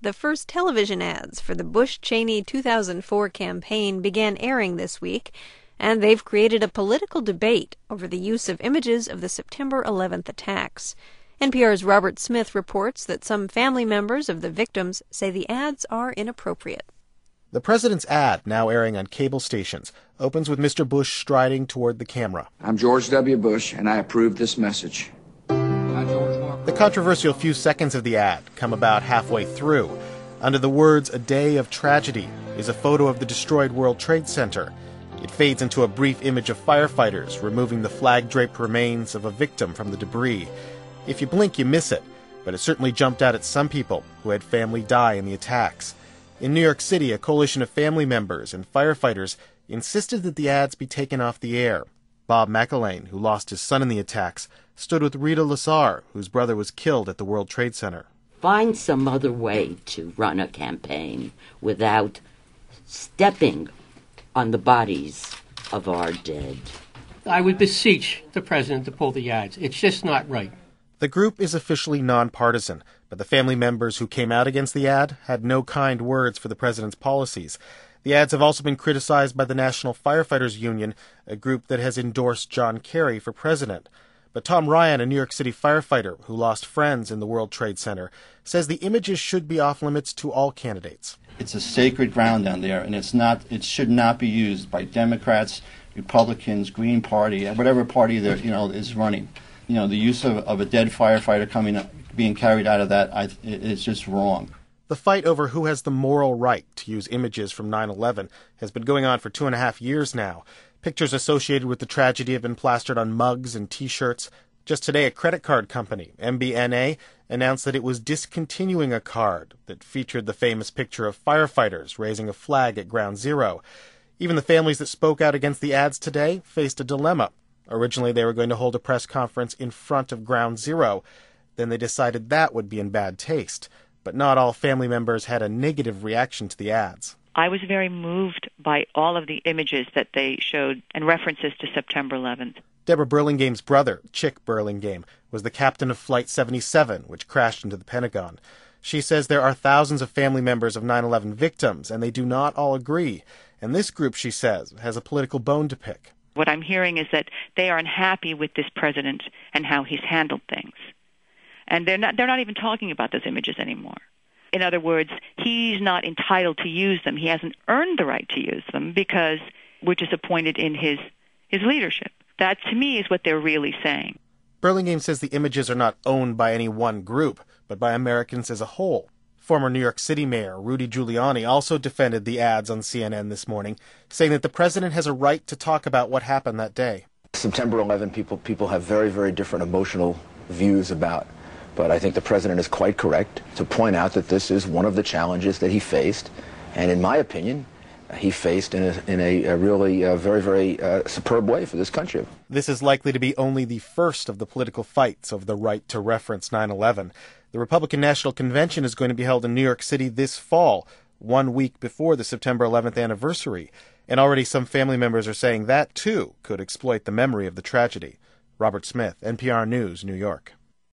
The first television ads for the Bush-Cheney 2004 campaign began airing this week, and they've created a political debate over the use of images of the September 11th attacks. NPR's Robert Smith reports that some family members of the victims say the ads are inappropriate. The president's ad, now airing on cable stations, opens with Mr. Bush striding toward the camera. I'm George W. Bush, and I approve this message. The controversial few seconds of the ad come about halfway through. Under the words, "A Day of Tragedy," is a photo of the destroyed World Trade Center. It fades into a brief image of firefighters removing the flag-draped remains of a victim from the debris. If you blink, you miss it, but it certainly jumped out at some people who had family die in the attacks. In New York City, a coalition of family members and firefighters insisted that the ads be taken off the air. Bob McElwain, who lost his son in the attacks, stood with Rita Lasar, whose brother was killed at the World Trade Center. Find some other way to run a campaign without stepping on the bodies of our dead. I would beseech the president to pull the ads. It's just not right. The group is officially nonpartisan, but the family members who came out against the ad had no kind words for the president's policies. The ads have also been criticized by the National Firefighters Union, a group that has endorsed John Kerry for president. But Tom Ryan, a New York City firefighter who lost friends in the World Trade Center, says the images should be off limits to all candidates. It's a sacred ground down there, and it should not be used by Democrats, Republicans, Green Party, whatever party that is running. The use of a dead firefighter being carried out of that is just wrong. The fight over who has the moral right to use images from 9/11 has been going on for 2.5 years now. Pictures associated with the tragedy have been plastered on mugs and T-shirts. Just today, a credit card company, MBNA, announced that it was discontinuing a card that featured the famous picture of firefighters raising a flag at Ground Zero. Even the families that spoke out against the ads today faced a dilemma. Originally, they were going to hold a press conference in front of Ground Zero. Then they decided that would be in bad taste. But not all family members had a negative reaction to the ads. I was very moved by all of the images that they showed and references to September 11th. Deborah Burlingame's brother, Chick Burlingame, was the captain of Flight 77, which crashed into the Pentagon. She says there are thousands of family members of 9/11 victims, and they do not all agree. And this group, she says, has a political bone to pick. What I'm hearing is that they are unhappy with this president and how he's handled things. And they're not even talking about those images anymore. In other words, he's not entitled to use them. He hasn't earned the right to use them because we're disappointed in his leadership. That, to me, is what they're really saying. Burlingame says the images are not owned by any one group, but by Americans as a whole. Former New York City Mayor Rudy Giuliani also defended the ads on CNN this morning, saying that the president has a right to talk about what happened that day. September 11, people have very, very different emotional views about. But I think the president is quite correct to point out that this is one of the challenges that he faced. And in my opinion, he faced in a really very, very superb way for this country. This is likely to be only the first of the political fights over the right to reference 9/11. The Republican National Convention is going to be held in New York City this fall, 1 week before the September 11th anniversary. And already some family members are saying that, too, could exploit the memory of the tragedy. Robert Smith, NPR News, New York.